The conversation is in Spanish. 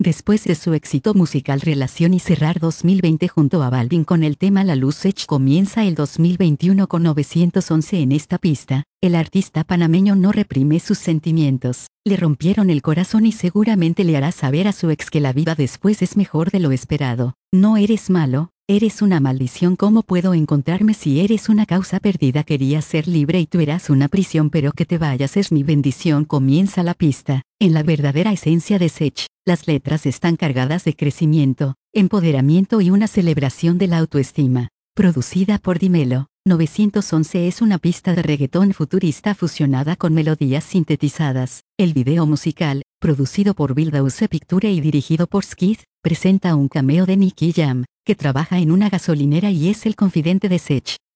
Después de su éxito musical Relación y cerrar 2020 junto a Balvin con el tema La Luz, Sech comienza el 2021 con 911 en esta pista. El artista panameño no reprime sus sentimientos. Le rompieron el corazón y seguramente le hará saber a su ex que la vida después es mejor de lo esperado. No eres malo, eres una maldición. ¿Cómo puedo encontrarme si eres una causa perdida? Quería ser libre y tú eras una prisión, pero que te vayas es mi bendición. Comienza la pista. En la verdadera esencia de Sech, las letras están cargadas de crecimiento, empoderamiento y una celebración de la autoestima. Producida por Dimelo, 911 es una pista de reggaetón futurista fusionada con melodías sintetizadas. El video musical, producido por Build Picture y dirigido por Skid, presenta un cameo de Nicky Jam, que trabaja en una gasolinera y es el confidente de Sech.